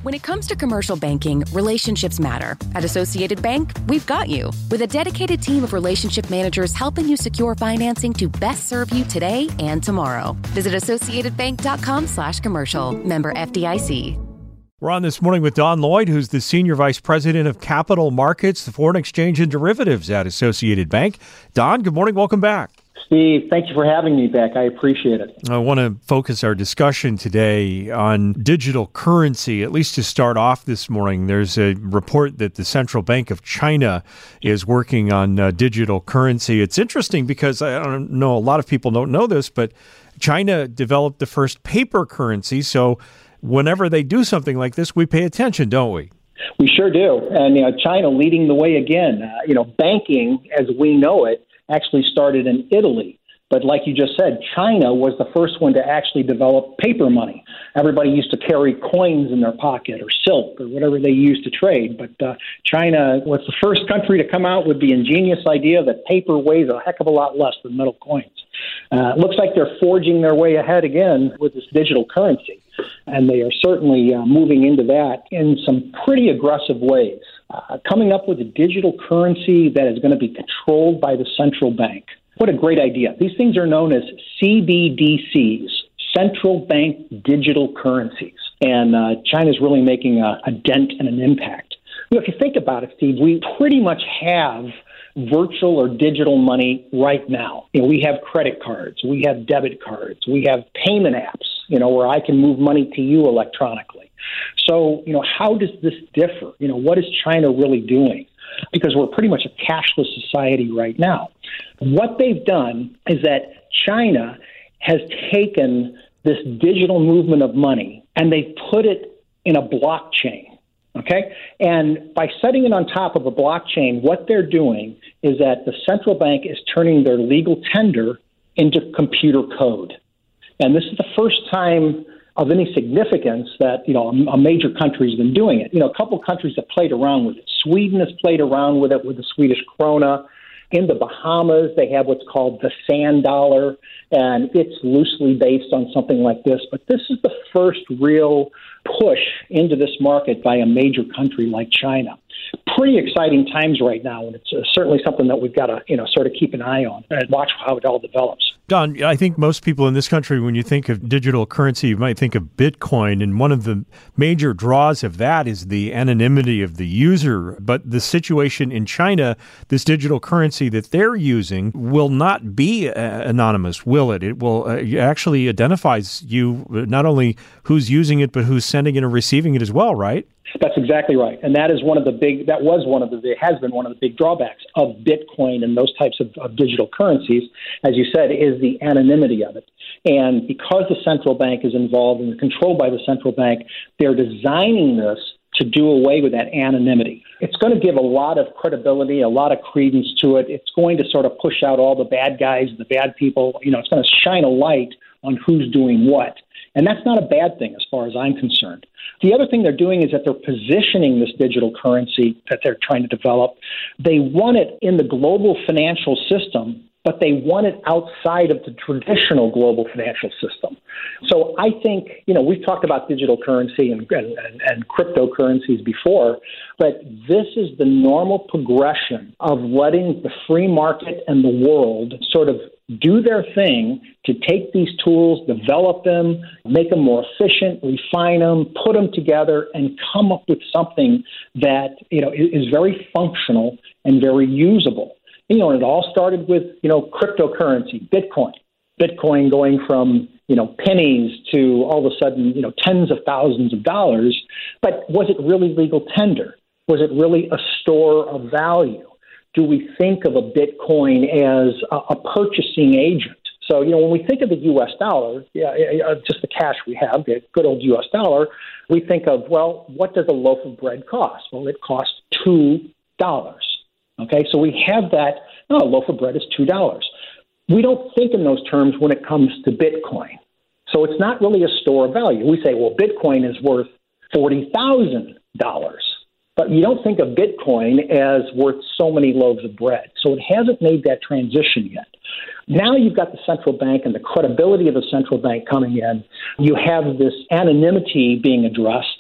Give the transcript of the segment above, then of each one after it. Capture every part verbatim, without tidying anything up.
When it comes to commercial banking, relationships matter. At Associated Bank, we've got you. With a dedicated team of relationship managers helping you secure financing to best serve you today and tomorrow. Visit associatedbank.com slash commercial. Member F D I C. We're on this morning with Don Lloyd, who's the Senior Vice President of Capital Markets, the Foreign Exchange and Derivatives at Associated Bank. Don, good morning. Welcome back. Steve, thank you for having me back. I appreciate it. I want to focus our discussion today on digital currency, at least to start off this morning. There's a report that the Central Bank of China is working on uh, digital currency. It's interesting because I don't know, a lot of people don't know this, but China developed the first paper currency. So whenever they do something like this, we pay attention, don't we? We sure do. And you know, China leading the way again. Uh, you know, banking as we know it actually started in Italy. But like you just said, China was the first one to actually develop paper money. Everybody used to carry coins in their pocket or silk or whatever they used to trade. But uh, China was the first country to come out with the ingenious idea that paper weighs a heck of a lot less than metal coins. Uh, it looks like they're forging their way ahead again with this digital currency. And they are certainly uh, moving into that in some pretty aggressive ways. Uh, coming up with a digital currency that is going to be controlled by the central bank. What a great idea. These things are known as C B D Cs, central bank digital currencies. And uh, China's really making a, a dent and an impact. You know, if you think about it, Steve, we pretty much have virtual or digital money right now. You know, we have credit cards, we have debit cards, we have payment apps, you know, where I can move money to you electronically. So, you know, how does this differ? You know, what is China really doing? Because we're pretty much a cashless society right now. What they've done is that China has taken this digital movement of money and they've put it in a blockchain. Okay? And by setting it on top of a blockchain, what they're doing is that the central bank is turning their legal tender into computer code. And this is the first time of any significance that, you know, a, a major country has been doing it. You know, a couple of countries have played around with it. Sweden has played around with it with the Swedish krona. In the Bahamas, they have what's called the sand dollar, and it's loosely based on something like this. But this is the first real push into this market by a major country like China. Pretty exciting times right now, and it's uh, certainly something that we've got to, you know, sort of keep an eye on and watch how it all develops. Don, I think most people in this country, when you think of digital currency, you might think of Bitcoin, and one of the major draws of that is the anonymity of the user. But the situation in China, this digital currency that they're using will not be uh, anonymous, will it? It will uh, actually identifies you, not only who's using it, but who's sending it and receiving it as well, right? That's exactly right. And that is one of the big, that was one of the, it has been one of the big drawbacks of Bitcoin and those types of, of digital currencies, as you said, is the anonymity of it. And because the central bank is involved and controlled by the central bank, they're designing this to do away with that anonymity. It's going to give a lot of credibility, a lot of credence to it. It's going to sort of push out all the bad guys, the bad people. You know, it's going to shine a light on who's doing what. And that's not a bad thing as far as I'm concerned. The other thing they're doing is that they're positioning this digital currency that they're trying to develop. They want it in the global financial system, but they want it outside of the traditional global financial system. So I think, you know, we've talked about digital currency and, and, and cryptocurrencies before, but this is the normal progression of letting the free market and the world sort of do their thing to take these tools, develop them, make them more efficient, refine them, put them together, and come up with something that, you know, is very functional and very usable. You know, and it all started with, you know, cryptocurrency, Bitcoin. Bitcoin going from, you know, pennies to all of a sudden, you know, tens of thousands of dollars. But was it really legal tender? Was it really a store of value? Do we think of a Bitcoin as a, a purchasing agent? So, you know, when we think of the U S dollar, yeah, just the cash we have, the good old U S dollar, we think of, well, what does a loaf of bread cost? Well, it costs two dollars. Okay, so we have that, no, a loaf of bread is two dollars. We don't think in those terms when it comes to Bitcoin. So it's not really a store of value. We say, well, Bitcoin is worth forty thousand dollars. But you don't think of Bitcoin as worth so many loaves of bread. So it hasn't made that transition yet. Now you've got the central bank and the credibility of the central bank coming in. You have this anonymity being addressed.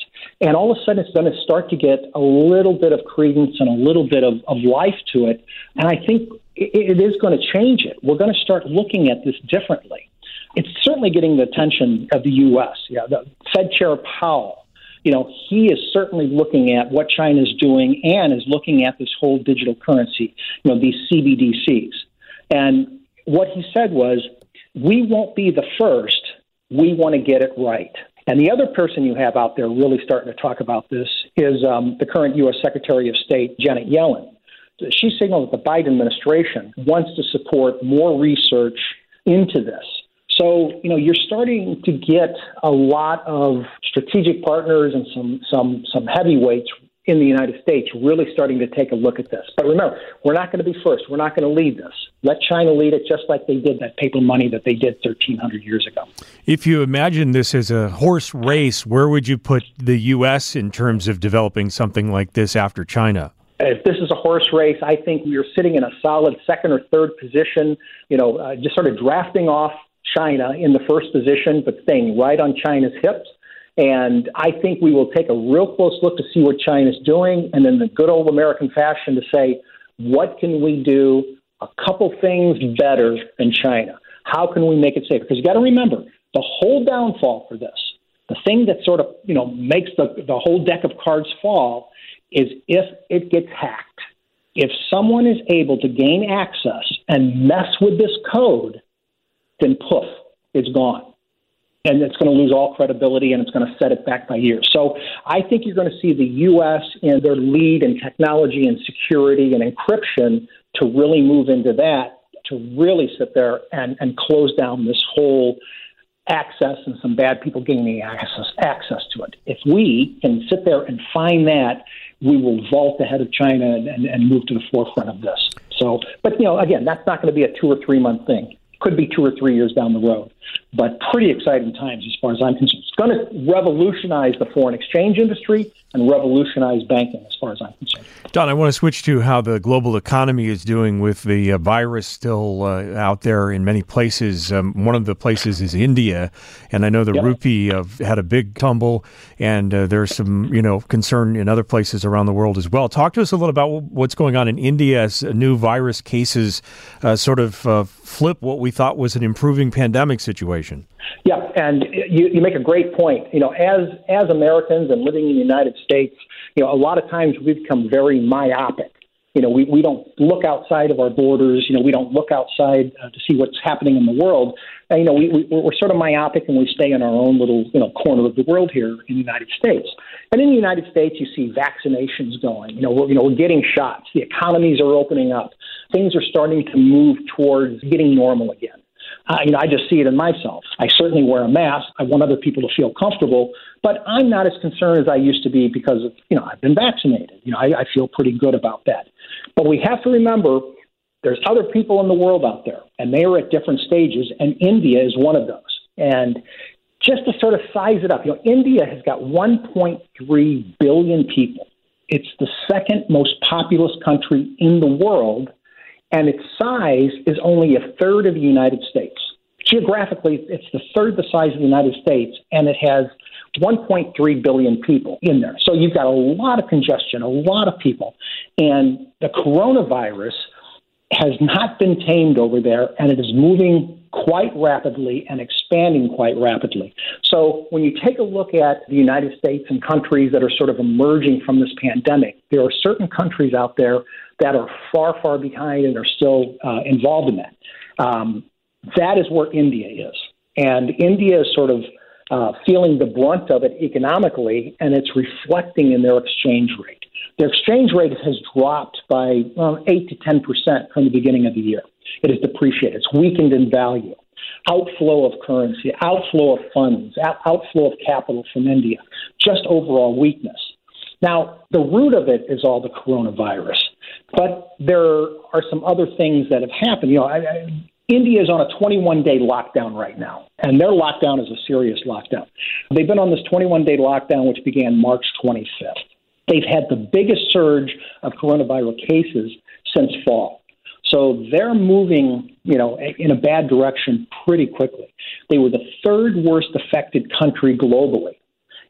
And all of a sudden, it's going to start to get a little bit of credence and a little bit of, of life to it. And I think it, it is going to change it. We're going to start looking at this differently. It's certainly getting the attention of the U S. Yeah, the Fed Chair Powell, you know, he is certainly looking at what China is doing and is looking at this whole digital currency, you know, these C B D Cs. And what he said was, we won't be the first. We want to get it right. And the other person you have out there really starting to talk about this is um, the current U S Secretary of State, Janet Yellen. She signaled that the Biden administration wants to support more research into this. So, you know, you're starting to get a lot of strategic partners and some some some heavyweights in the United States really starting to take a look at this. But remember, we're not going to be first. We're not going to lead this. Let China lead it just like they did that paper money that they did thirteen hundred years ago. If you imagine this as a horse race, where would you put the U S in terms of developing something like this after China? If this is a horse race, I think we are sitting in a solid second or third position, you know, uh, just sort of drafting off China in the first position, but staying right on China's hips. And I think we will take a real close look to see what China's doing, and then the good old American fashion to say, what can we do a couple things better than China? How can we make it safer? Because you got to remember, the whole downfall for this, the thing that sort of, you know, makes the, the whole deck of cards fall is if it gets hacked. If someone is able to gain access and mess with this code, then poof, it's gone. And it's going to lose all credibility, and it's going to set it back by years. So I think you're going to see the U S in their lead in technology and security and encryption to really move into that, to really sit there and, and close down this whole access and some bad people gaining access access to it. If we can sit there and find that, we will vault ahead of China and, and, and move to the forefront of this. So, but, you know, again, that's not going to be a two or three month thing. Could be two or three years down the road, but pretty exciting times as far as I'm concerned. It's going to revolutionize the foreign exchange industry and revolutionize banking as far as I'm concerned. Don, I want to switch to how the global economy is doing with the uh, virus still uh, out there in many places. Um, one of the places is India, and I know the yep. rupee uh, had a big tumble, and uh, there's some, you know, concern in other places around the world as well. Talk to us a little about what's going on in India as new virus cases uh, sort of uh, flip what we thought was an improving pandemic situation. Yeah, and you, you make a great point. You know, as as Americans and living in the United States, you know, a lot of times we become very myopic. You know, we, we don't look outside of our borders. You know, we don't look outside uh, to see what's happening in the world. And, you know, we, we, we're sort of myopic, and we stay in our own little, you know, corner of the world here in the United States. And in the United States, you see vaccinations going. You know, we're, you know, we're getting shots. The economies are opening up. Things are starting to move towards getting normal again. Uh, you know, I just see it in myself. I certainly wear a mask. I want other people to feel comfortable, but I'm not as concerned as I used to be because of, you know, I've been vaccinated. You know, I, I feel pretty good about that. But we have to remember there's other people in the world out there, and they are at different stages, and India is one of those. And just to sort of size it up, you know, India has got one point three billion people. It's the second most populous country in the world, and its size is only a third of the United States. Geographically, it's the third the size of the United States, and it has one point three billion people in there. So you've got a lot of congestion, a lot of people. And the coronavirus has not been tamed over there, and it is moving quite rapidly and expanding quite rapidly. So when you take a look at the United States and countries that are sort of emerging from this pandemic, there are certain countries out there that are far, far behind and are still uh, involved in that. Um, that is where India is. And India is sort of uh, feeling the brunt of it economically, and it's reflecting in their exchange rate. Their exchange rate has dropped by um, eight to ten percent from the beginning of the year. It has depreciated. It's weakened in value. Outflow of currency, outflow of funds, out- outflow of capital from India, just overall weakness. Now, the root of it is all the coronavirus, but there are some other things that have happened. You know, I, I, India is on a twenty-one day lockdown right now, and their lockdown is a serious lockdown. They've been on this twenty-one day lockdown, which began March twenty-fifth. They've had the biggest surge of coronavirus cases since fall. So they're moving, you know, in a bad direction pretty quickly. They were the third worst affected country globally.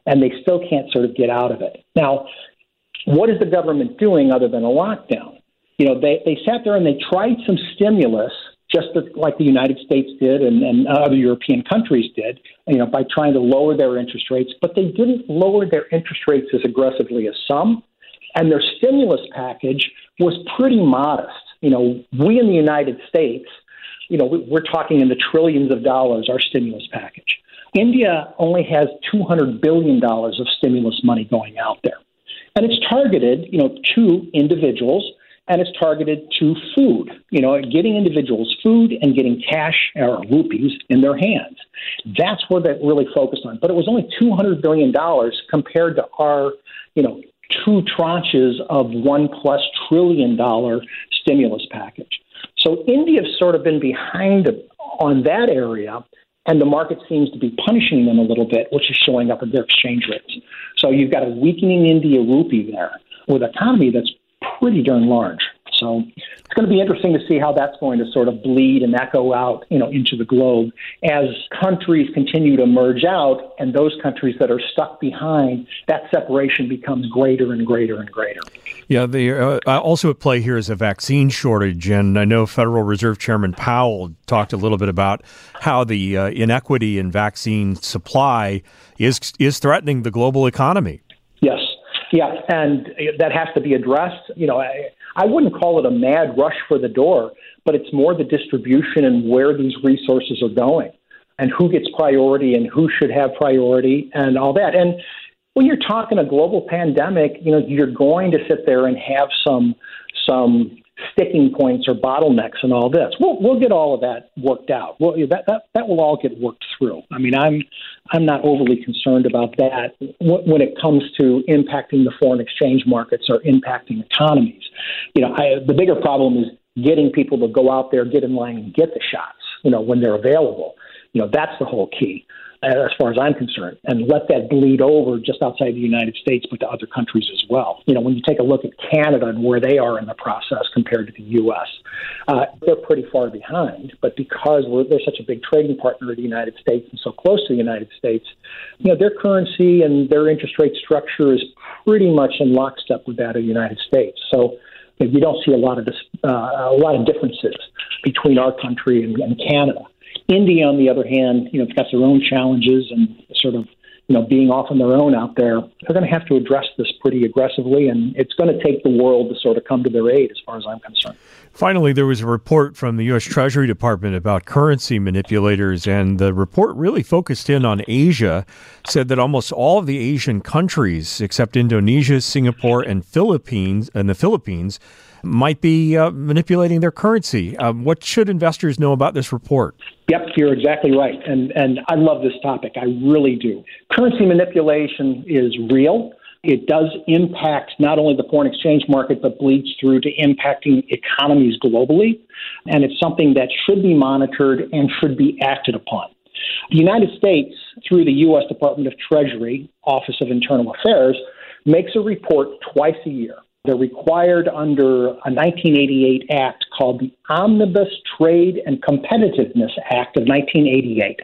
and they still can't sort of get out of it. Now, what is the government doing other than a lockdown? You know, they, they sat there and they tried some stimulus, just like the United States did and, and other European countries did, you know, by trying to lower their interest rates, but they didn't lower their interest rates as aggressively as some, and their stimulus package was pretty modest. You know, we in the United States, you know, we're talking in the trillions of dollars, our stimulus package. India only has two hundred billion dollars of stimulus money going out there. And it's targeted, you know, to individuals, and it's targeted to food, you know, getting individuals food and getting cash or rupees in their hands. That's where that really focused on. But it was only two hundred billion dollars compared to our, you know, two tranches of one plus trillion dollar stimulus package. So India's sort of been behind on that area, and the market seems to be punishing them a little bit, which is showing up in their exchange rates. So you've got a weakening India rupee there with an economy that's pretty darn large. So it's going to be interesting to see how that's going to sort of bleed and echo out, you know, into the globe as countries continue to merge out, and those countries that are stuck behind, that separation becomes greater and greater and greater. Yeah, the uh, also at play here is a vaccine shortage, and I know Federal Reserve Chairman Powell talked a little bit about how the uh, inequity in vaccine supply is is threatening the global economy. Yes. Yeah, and that has to be addressed. You know, I, I wouldn't call it a mad rush for the door, but it's more the distribution and where these resources are going and who gets priority and who should have priority and all that. And when you're talking a global pandemic, you know, you're going to sit there and have some some sticking points or bottlenecks and all this. We'll we'll get all of that worked out. Well, that that that will all get worked through. I mean, I'm I'm not overly concerned about that when it comes to impacting the foreign exchange markets or impacting economies. You know, I, the bigger problem is getting people to go out there, get in line, and get the shots. You know, when they're available. You know, that's the whole key, as far as I'm concerned, and let that bleed over just outside the United States, but to other countries as well. You know, when you take a look at Canada and where they are in the process compared to the U S, uh, they're pretty far behind. But because we're, they're such a big trading partner of the United States and so close to the United States, you know, their currency and their interest rate structure is pretty much in lockstep with that of the United States. So you know, you don't see a lot of this, uh, a lot of differences between our country and, and Canada. India, on the other hand, you know, it's got their own challenges and sort of, you know, being off on their own out there. They're going to have to address this pretty aggressively, and it's going to take the world to sort of come to their aid, as far as I'm concerned. Finally, there was a report from the U S Treasury Department about currency manipulators, and the report really focused in on Asia, said that almost all of the Asian countries, except Indonesia, Singapore, and Philippines, and the Philippines, might be uh, manipulating their currency. Uh, what should investors know about this report? Yep, you're exactly right. And and I love this topic. I really do. Currency manipulation is real. It does impact not only the foreign exchange market, but bleeds through to impacting economies globally. And it's something that should be monitored and should be acted upon. The United States, through the U S Department of Treasury, Office of Internal Affairs, makes a report twice a year. They're required under a nineteen eighty-eight act called the Omnibus Trade and Competitiveness Act of nineteen eighty-eight.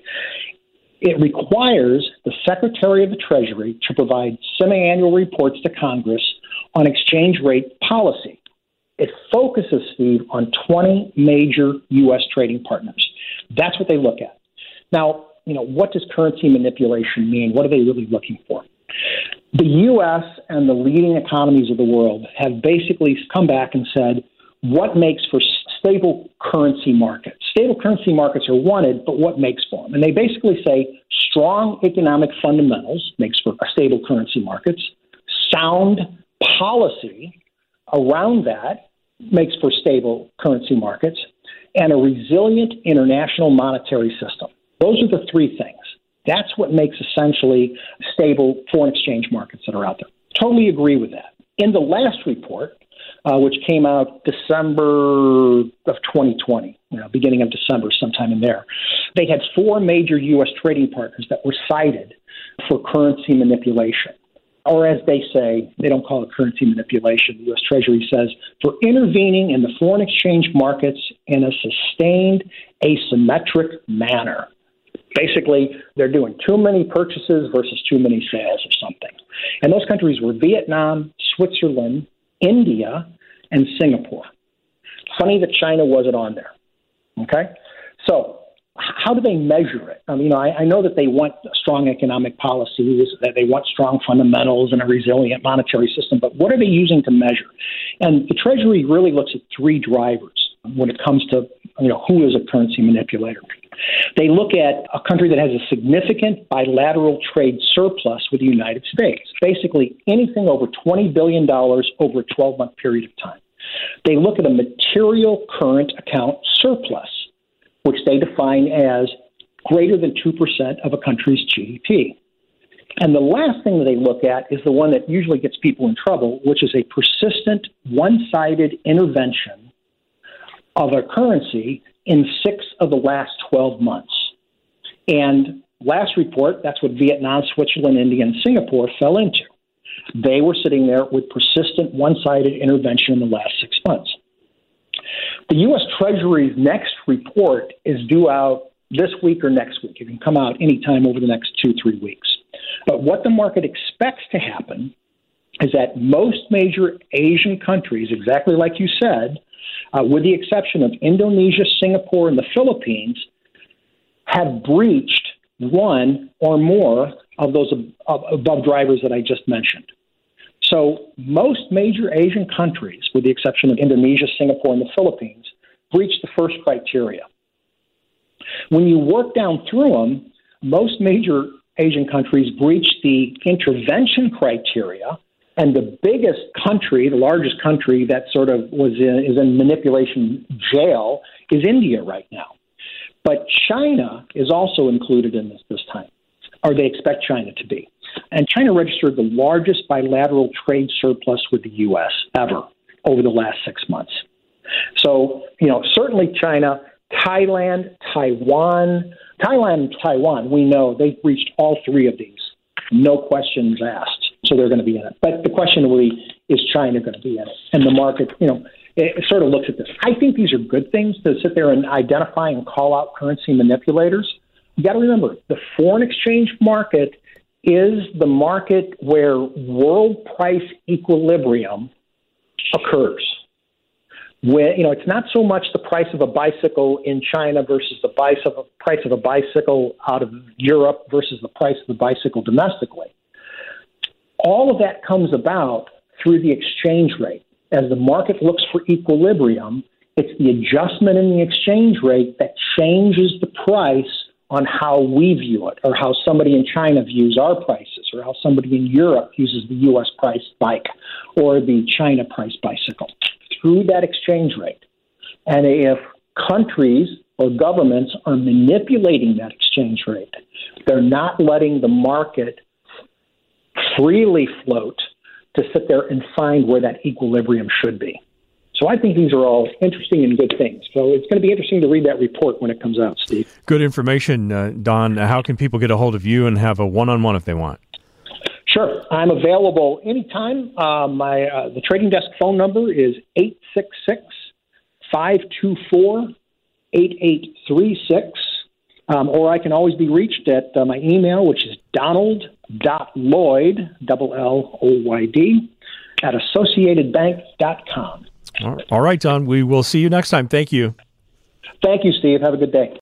It requires the Secretary of the Treasury to provide semi-annual reports to Congress on exchange rate policy. It focuses, Steve, on twenty major U S trading partners. That's what they look at. Now, you know, what does currency manipulation mean? What are they really looking for? The U S and the leading economies of the world have basically come back and said, what makes for stable currency markets? Stable currency markets are wanted, but what makes for them? And they basically say strong economic fundamentals makes for stable currency markets, sound policy around that makes for stable currency markets, and a resilient international monetary system. Those are the three things. That's what makes essentially stable foreign exchange markets that are out there. Totally agree with that. In the last report, uh, which came out December of twenty twenty, you know, beginning of December, sometime in there, they had four major U S trading partners that were cited for currency manipulation. Or as they say, they don't call it currency manipulation. The U S Treasury says, for intervening in the foreign exchange markets in a sustained, asymmetric manner. Basically, they're doing too many purchases versus too many sales or something. And those countries were Vietnam, Switzerland, India, and Singapore. Funny that China wasn't on there. Okay? So how do they measure it? I mean, you know, I, I know that they want strong economic policies, that they want strong fundamentals and a resilient monetary system, but what are they using to measure? And the Treasury really looks at three drivers when it comes to, you know, who is a currency manipulator. They look at a country that has a significant bilateral trade surplus with the United States, basically anything over twenty billion dollars over a twelve-month period of time. They look at a material current account surplus, which they define as greater than two percent of a country's G D P. And the last thing that they look at is the one that usually gets people in trouble, which is a persistent, one-sided intervention of a currency in six of the last twelve months. And last report, that's what Vietnam, Switzerland, India, and Singapore fell into. They were sitting there with persistent, one-sided intervention in the last six months. The U S. Treasury's next report is due out this week or next week. It can come out anytime over the next two, three weeks. But what the market expects to happen is that most major Asian countries, exactly like you said, uh, with the exception of Indonesia, Singapore, and the Philippines, have breached one or more of those ab- above drivers that I just mentioned. So most major Asian countries, with the exception of Indonesia, Singapore, and the Philippines, breach the first criteria. When you work down through them, most major Asian countries breach the intervention criteria, and the biggest country, the largest country that sort of was in, is in manipulation jail, is India right now. But China is also included in this this time, or they expect China to be. And China registered the largest bilateral trade surplus with the U S ever over the last six months. So, you know, certainly China, Thailand, Taiwan, Thailand and Taiwan, we know they've reached all three of these. No questions asked. So they're going to be in it. But the question really is China going to be in it? And the market, you know, it sort of looks at this. I think these are good things to sit there and identify and call out currency manipulators. You got to remember, the foreign exchange market is the market where world price equilibrium occurs. When, you know, it's not so much the price of a bicycle in China versus the price of a, price of a bicycle out of Europe versus the price of the bicycle domestically. All of that comes about through the exchange rate. As the market looks for equilibrium, it's the adjustment in the exchange rate that changes the price on how we view it, or how somebody in China views our prices, or how somebody in Europe uses the U S price bike or the China price bicycle, through that exchange rate. And if countries or governments are manipulating that exchange rate, they're not letting the market freely float to sit there and find where that equilibrium should be. So I think these are all interesting and good things. So it's going to be interesting to read that report when it comes out, Steve. Good information, uh, Don. How can people get a hold of you and have a one-on-one if they want? Sure. I'm available anytime. Uh, my uh, the trading desk phone number is eight six six, five two four, eight eight three six. Um, or I can always be reached at uh, my email, which is donald.lloyd, double L O Y D, at associated bank dot com. All right, Don. We will see you next time. Thank you. Thank you, Steve. Have a good day.